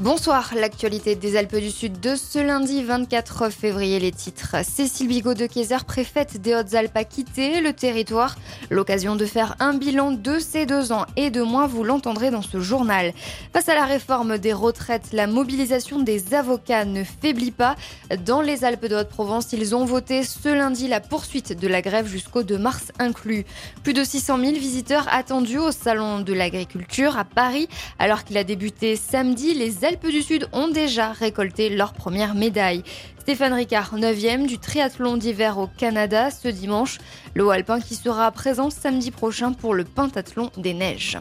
Bonsoir, l'actualité des Alpes du Sud de ce lundi 24 février, les titres. Cécile Bigot de Kayser, préfète des Hautes-Alpes, a quitté le territoire. L'occasion de faire un bilan de ces 2 ans et 2 mois, vous l'entendrez dans ce journal. Face à la réforme des retraites, la mobilisation des avocats ne faiblit pas. Dans les Alpes de Haute-Provence, ils ont voté ce lundi la poursuite de la grève jusqu'au 2 mars inclus. Plus de 600 000 visiteurs attendus au Salon de l'Agriculture à Paris. Alors qu'il a débuté samedi, les Alpes du Sud ont déjà récolté leur première médaille. Stéphane Ricard, 9e du triathlon d'hiver au Canada ce dimanche. Le haut alpin qui sera présent samedi prochain pour le pentathlon des neiges.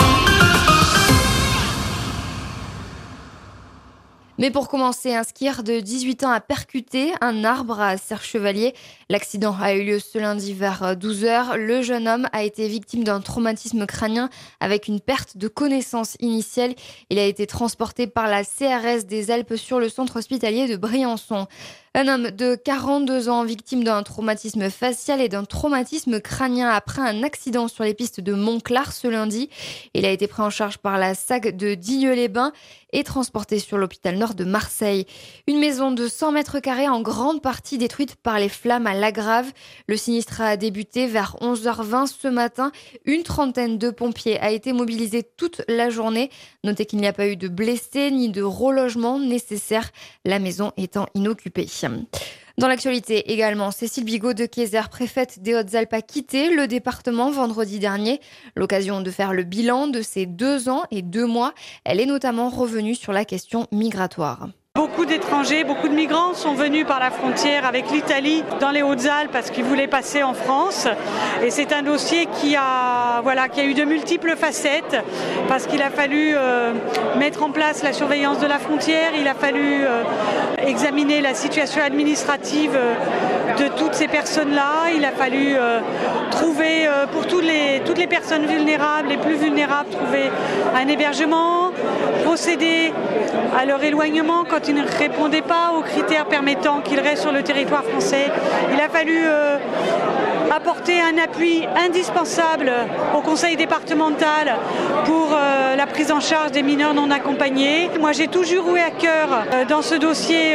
Mais pour commencer, un skieur de 18 ans a percuté un arbre à Serre-Chevalier. L'accident a eu lieu ce lundi vers 12h. Le jeune homme a été victime d'un traumatisme crânien avec une perte de connaissance initiale. Il a été transporté par la CRS des Alpes sur le centre hospitalier de Briançon. Un homme de 42 ans victime d'un traumatisme facial et d'un traumatisme crânien après un accident sur les pistes de Montclar ce lundi. Il a été pris en charge par la SAG de Digne-les-Bains et transporté sur l'hôpital nord de Marseille. Une maison de 100 mètres carrés en grande partie détruite par les flammes à Lagrave. Le sinistre a débuté vers 11h20 ce matin. Une trentaine de pompiers a été mobilisée toute la journée. Notez qu'il n'y a pas eu de blessés ni de relogement nécessaire, la maison étant inoccupée. Dans l'actualité également, Cécile Bigot de Kayser, préfète des Hautes-Alpes, a quitté le département vendredi dernier. L'occasion de faire le bilan de ces 2 ans et 2 mois. Elle est notamment revenue sur la question migratoire. Beaucoup d'étrangers, beaucoup de migrants sont venus par la frontière avec l'Italie dans les Hautes-Alpes parce qu'ils voulaient passer en France. Et c'est un dossier qui a eu de multiples facettes parce qu'il a fallu mettre en place la surveillance de la frontière, il a fallu examiner la situation administrative de toutes ces personnes-là, il a fallu trouver pour toutes les personnes vulnérables, les plus vulnérables, trouver un hébergement, procéder à leur éloignement quand ils ne répondaient pas aux critères permettant qu'ils restent sur le territoire français. Il a fallu apporter un appui indispensable au conseil départemental pour la prise en charge des mineurs non accompagnés. Moi, j'ai toujours eu à cœur, dans ce dossier,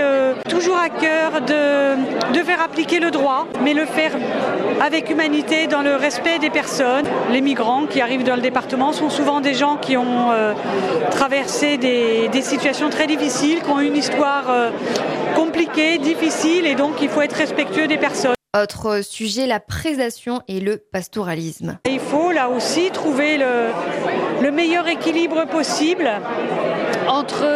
de faire appliquer le droit, mais le faire avec humanité, dans le respect des personnes. Les migrants qui arrivent dans le département sont souvent des gens qui ont traversé des situations très difficiles, qui ont une histoire compliquée, difficile, et donc il faut être respectueux des personnes. Autre sujet, la prédation et le pastoralisme. Il faut là aussi trouver le meilleur équilibre possible entre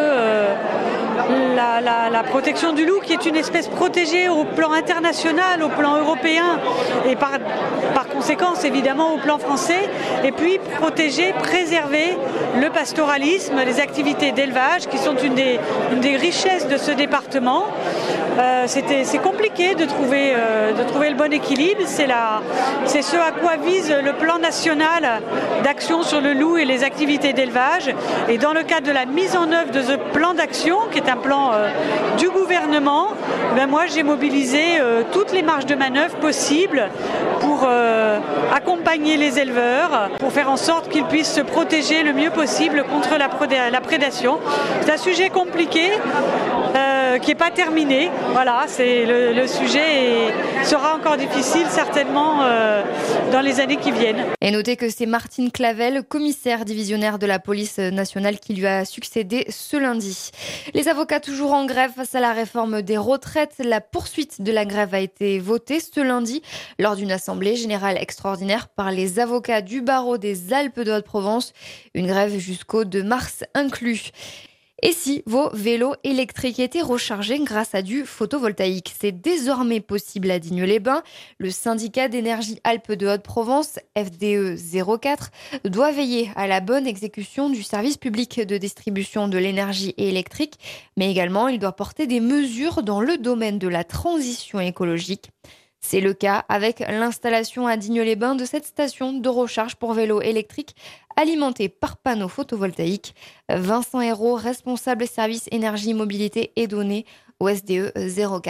la protection du loup, qui est une espèce protégée au plan international, au plan européen et par conséquence évidemment au plan français, et puis protéger, préserver le pastoralisme, les activités d'élevage qui sont une des richesses de ce département. C'est compliqué de trouver le bon équilibre. C'est ce à quoi vise le plan national d'action sur le loup et les activités d'élevage. Et dans le cadre de la mise en œuvre de ce plan d'action, qui est un plan du gouvernement, moi j'ai mobilisé toutes les marges de manœuvre possibles pour accompagner les éleveurs, pour faire en sorte qu'ils puissent se protéger le mieux possible contre la prédation. C'est un sujet compliqué qui n'est pas terminé. Voilà, le sujet sera encore difficile certainement dans les années qui viennent. Et notez que c'est Martine Clavel, commissaire divisionnaire de la police nationale, qui lui a succédé ce lundi. Les avocats toujours en grève face à la réforme des retraites. La poursuite de la grève a été votée ce lundi lors d'une assemblée générale extraordinaire par les avocats du barreau des Alpes de Haute-Provence. Une grève jusqu'au 2 mars inclus. Et si vos vélos électriques étaient rechargés grâce à du photovoltaïque? C'est désormais possible à Digne-les-Bains. Le syndicat d'énergie Alpes de Haute-Provence, FDE 04, doit veiller à la bonne exécution du service public de distribution de l'énergie électrique, mais également il doit porter des mesures dans le domaine de la transition écologique. C'est le cas avec l'installation à Digne-les-Bains de cette station de recharge pour vélos électriques alimentée par panneaux photovoltaïques. Vincent Hérault, responsable service énergie mobilité et données au SDE 04.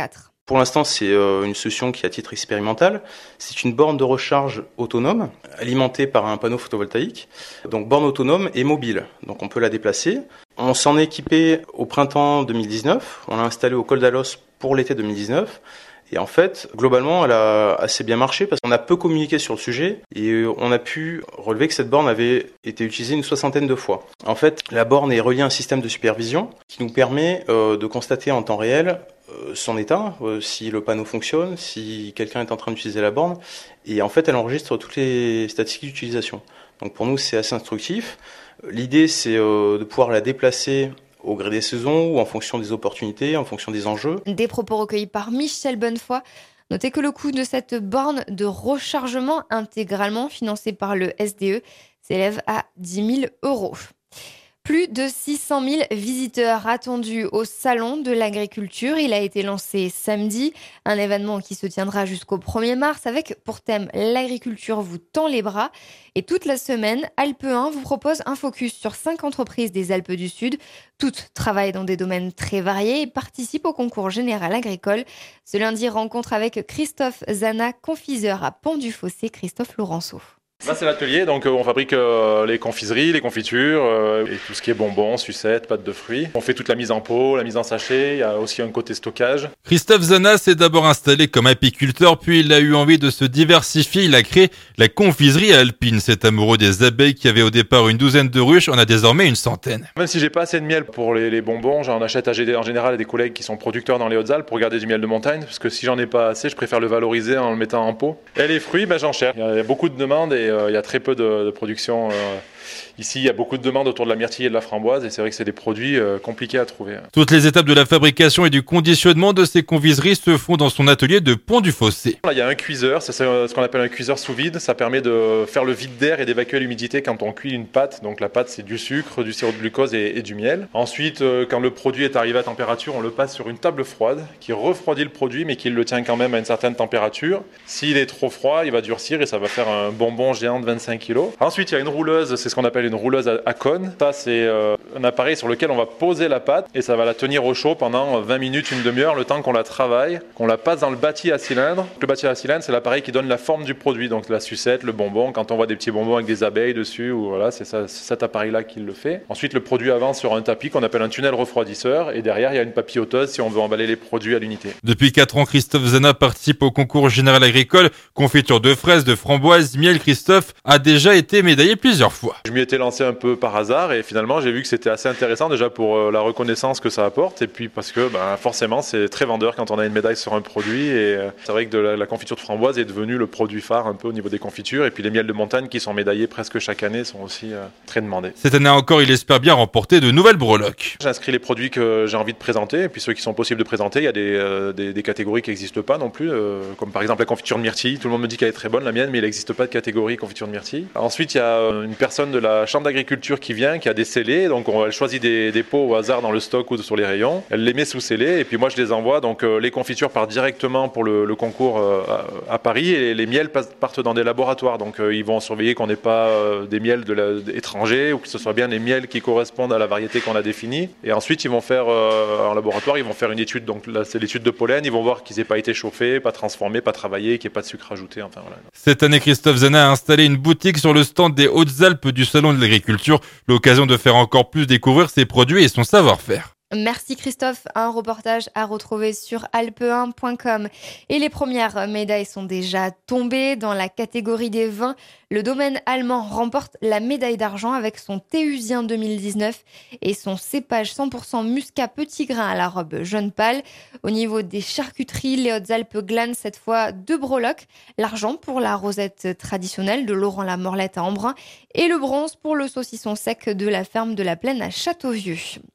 Pour l'instant, c'est une solution qui est à titre expérimental. C'est une borne de recharge autonome alimentée par un panneau photovoltaïque. Donc borne autonome et mobile. Donc on peut la déplacer. On s'en est équipé au printemps 2019. On l'a installée au Col d'Alos pour l'été 2019. Et en fait, globalement, elle a assez bien marché parce qu'on a peu communiqué sur le sujet et on a pu relever que cette borne avait été utilisée une 60aine de fois. En fait, la borne est reliée à un système de supervision qui nous permet de constater en temps réel son état, si le panneau fonctionne, si quelqu'un est en train d'utiliser la borne. Et en fait, elle enregistre toutes les statistiques d'utilisation. Donc pour nous, c'est assez instructif. L'idée, c'est de pouvoir la déplacer au gré des saisons ou en fonction des opportunités, en fonction des enjeux. Des propos recueillis par Michel Bonnefoy. Notez que le coût de cette borne de rechargement intégralement financée par le SDE s'élève à 10 000 €. Plus de 600 000 visiteurs attendus au Salon de l'Agriculture. Il a été lancé samedi, un événement qui se tiendra jusqu'au 1er mars avec pour thème « L'agriculture vous tend les bras ». Et toute la semaine, Alpe 1 vous propose un focus sur 5 entreprises des Alpes du Sud. Toutes travaillent dans des domaines très variés et participent au concours général agricole. Ce lundi, rencontre avec Christophe Zana, confiseur à Pont-du-Fossé. Christophe Laurenceau. Là, c'est l'atelier, donc on fabrique les confiseries, les confitures et tout ce qui est bonbons, sucettes, pâtes de fruits. On fait toute la mise en pot, la mise en sachet, il y a aussi un côté stockage. Christophe Zana s'est d'abord installé comme apiculteur, puis il a eu envie de se diversifier. Il a créé la confiserie alpine. Cet amoureux des abeilles qui avait au départ une douzaine de ruches en a désormais une centaine. Même si j'ai pas assez de miel pour les bonbons, j'en achète en général à des collègues qui sont producteurs dans les Hautes-Alpes pour garder du miel de montagne, parce que si j'en ai pas assez, je préfère le valoriser en le mettant en pot. Et les fruits, j'en cherche. Il y a beaucoup de demandes et il y a très peu de production. Ici, il y a beaucoup de demandes autour de la myrtille et de la framboise et c'est vrai que c'est des produits compliqués à trouver. Toutes les étapes de la fabrication et du conditionnement de ces confiseries se font dans son atelier de Pont-du-Fossé. Là, il y a un cuiseur, c'est ce qu'on appelle un cuiseur sous vide. Ça permet de faire le vide d'air et d'évacuer l'humidité quand on cuit une pâte. Donc la pâte, c'est du sucre, du sirop de glucose et du miel. Ensuite, quand le produit est arrivé à température, on le passe sur une table froide qui refroidit le produit mais qui le tient quand même à une certaine température. S'il est trop froid, il va durcir et ça va faire un bonbon géant de 25 kg. Ensuite, il y a une rouleuse, c'est ce qu'on appelle une rouleuse à cône. Ça, c'est un appareil sur lequel on va poser la pâte et ça va la tenir au chaud pendant 20 minutes, une demi-heure, le temps qu'on la travaille, qu'on la passe dans le bâti à cylindre. Le bâti à cylindre, c'est l'appareil qui donne la forme du produit, donc la sucette, le bonbon. Quand on voit des petits bonbons avec des abeilles dessus, ou voilà, c'est cet appareil-là qui le fait. Ensuite, le produit avance sur un tapis qu'on appelle un tunnel refroidisseur et derrière, il y a une papilloteuse si on veut emballer les produits à l'unité. Depuis 4 ans, Christophe Zana participe au concours général agricole. Confiture de fraises, de framboises, miel. Christophe a déjà été médaillé plusieurs fois. Je m'y étais lancé un peu par hasard et finalement j'ai vu que c'était assez intéressant déjà pour la reconnaissance que ça apporte et puis parce que forcément c'est très vendeur quand on a une médaille sur un produit et c'est vrai que la confiture de framboise est devenue le produit phare un peu au niveau des confitures et puis les miels de montagne qui sont médaillés presque chaque année sont aussi très demandés. Cette année encore, il espère bien remporter de nouvelles breloques. J'inscris les produits que j'ai envie de présenter et puis ceux qui sont possibles de présenter. Il y a des catégories qui n'existent pas non plus, comme par exemple la confiture de myrtille. Tout le monde me dit qu'elle est très bonne la mienne mais il n'existe pas de catégorie confiture de myrtille. Ensuite il y a une personne de la chambre d'agriculture qui vient, qui a des scellés, donc elle choisit des pots au hasard dans le stock ou sur les rayons, elle les met sous scellés et puis moi je les envoie, donc les confitures partent directement pour le concours à Paris et les miels partent dans des laboratoires, donc ils vont surveiller qu'on n'ait pas des miels étrangers ou que ce soit bien les miels qui correspondent à la variété qu'on a définie et ensuite ils vont faire en laboratoire, ils vont faire une étude, donc là c'est l'étude de pollen, ils vont voir qu'ils n'aient pas été chauffés, pas transformés, pas travaillés, qu'il n'y ait pas de sucre ajouté, enfin voilà. Cette année, Christophe Zana a installé une boutique sur le stand des Hautes-Alpes du Salon de l'Agriculture, l'occasion de faire encore plus découvrir ses produits et son savoir-faire. Merci Christophe, un reportage à retrouver sur alpe1.com. Et les premières médailles sont déjà tombées. Dans la catégorie des vins, le domaine allemand remporte la médaille d'argent avec son Théusien 2019 et son cépage 100% muscat petit grain à la robe jaune pâle. Au niveau des charcuteries, les Hautes-Alpes glanent cette fois 2 breloques. L'argent pour la rosette traditionnelle de Laurent Lamorlette à Embrun et le bronze pour le saucisson sec de la ferme de la Plaine à Châteauvieux.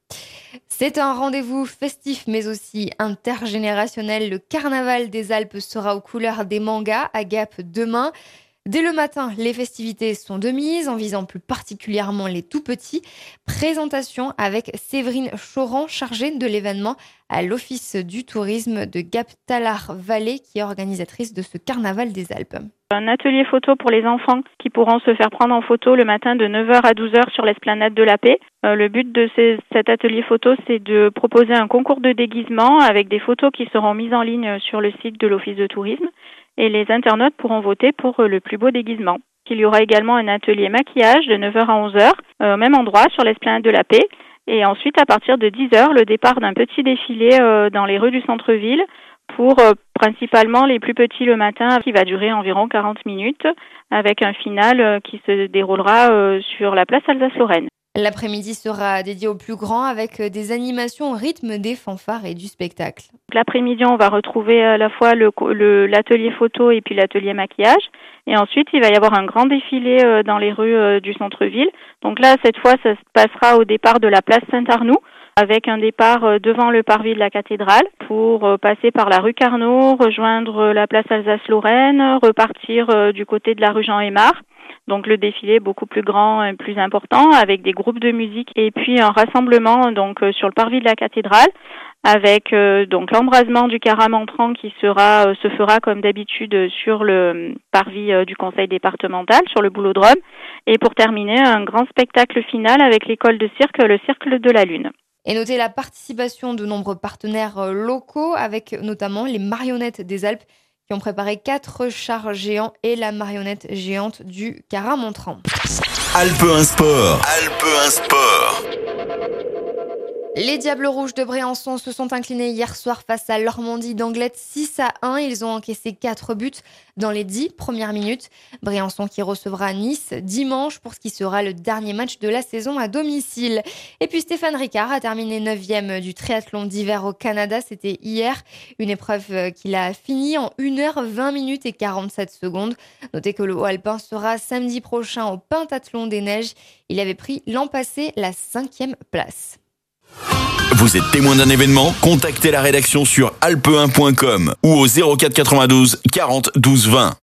C'est un rendez-vous festif mais aussi intergénérationnel. Le carnaval des Alpes sera aux couleurs des mangas à Gap demain. Dès le matin, les festivités sont de mise en visant plus particulièrement les tout-petits. Présentation avec Séverine Choran, chargée de l'événement à l'Office du tourisme de Gap-Talard-Vallée, qui est organisatrice de ce carnaval des Alpes. Un atelier photo pour les enfants qui pourront se faire prendre en photo le matin de 9h à 12h sur l'esplanade de la Paix. Le but de cet atelier photo, c'est de proposer un concours de déguisement avec des photos qui seront mises en ligne sur le site de l'Office de tourisme et les internautes pourront voter pour le plus beau déguisement. Il y aura également un atelier maquillage de 9h à 11h au même endroit sur l'esplanade de la Paix. Et ensuite, à partir de 10h, le départ d'un petit défilé dans les rues du centre-ville pour principalement les plus petits le matin, qui va durer environ 40 minutes, avec un final qui se déroulera sur la place Alsace-Lorraine. L'après-midi sera dédié aux plus grands avec des animations au rythme des fanfares et du spectacle. L'après-midi, on va retrouver à la fois l'atelier photo et puis l'atelier maquillage. Et ensuite, il va y avoir un grand défilé dans les rues du centre-ville. Donc là, cette fois, ça se passera au départ de la place Saint-Arnoux, avec un départ devant le parvis de la cathédrale pour passer par la rue Carnot, rejoindre la place Alsace-Lorraine, repartir du côté de la rue Jean-Aymar. Donc le défilé est beaucoup plus grand et plus important avec des groupes de musique et puis un rassemblement donc sur le parvis de la cathédrale avec donc l'embrasement du carême entrant qui se fera comme d'habitude sur le parvis du conseil départemental sur le Boulodrome et pour terminer un grand spectacle final avec l'école de cirque, le Cercle de la Lune. Et notez la participation de nombreux partenaires locaux avec notamment les marionnettes des Alpes qui ont préparé 4 chars géants et la marionnette géante du Cara-Montran. Alpe 1 Sport. Alpe 1 Sport. Les Diables Rouges de Briançon se sont inclinés hier soir face à l'Ormandie d'Anglet 6-1. Ils ont encaissé 4 buts dans les 10 premières minutes. Briançon qui recevra Nice dimanche pour ce qui sera le dernier match de la saison à domicile. Et puis Stéphane Ricard a terminé 9e du triathlon d'hiver au Canada. C'était hier, une épreuve qu'il a fini en 1h20 minutes et 47 secondes. Notez que le haut alpin sera samedi prochain au Pentathlon des Neiges. Il avait pris l'an passé la 5e place. Vous êtes témoin d'un événement? Contactez la rédaction sur alpe1.com ou au 04 92 40 12 20.